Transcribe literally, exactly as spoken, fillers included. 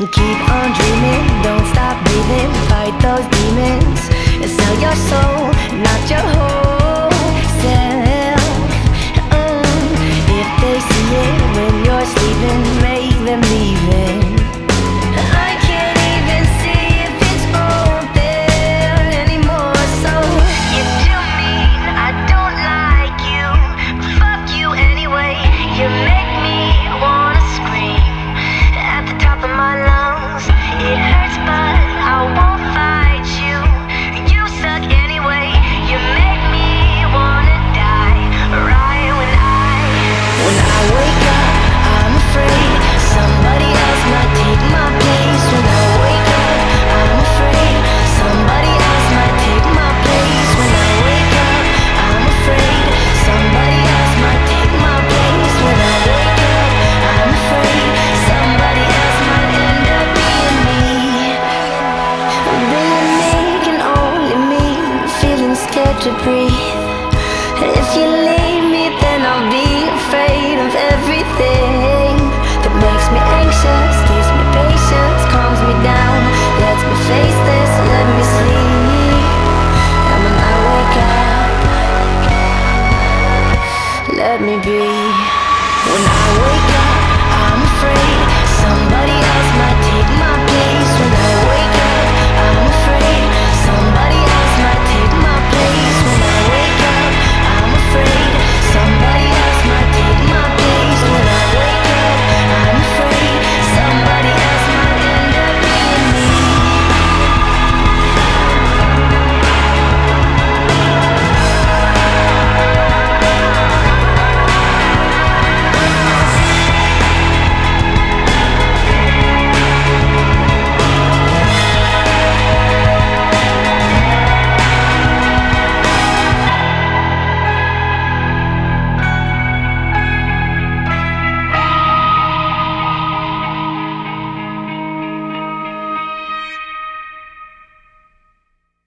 Keep on dreaming, don't stop breathing. Fight those demons and sell your soul, not your whole self. Mm. If they see it when you're sleeping, make them leave it. I can't even see if it's all there anymore. So you're too mean, I don't like you. Fuck you anyway. You make me wanna scream at the top of my lungs. It hurts, but I won't fight you. You suck anyway. You make me wanna die right when I when I wake up. I'm afraid somebody else might take my place. When I wake up, I'm afraid somebody else might take my place. When I wake up, I'm afraid somebody else might take my place. When I wake up, I'm afraid somebody else might end up being me. Being me can only mean feeling scared to breathe. If you leave me, then I'll be afraid of everything that makes me anxious, gives me patience, calms me down, lets me face this, let me sleep. And when I wake up, let me be. When I wake up, I'm afraid somebody else might take my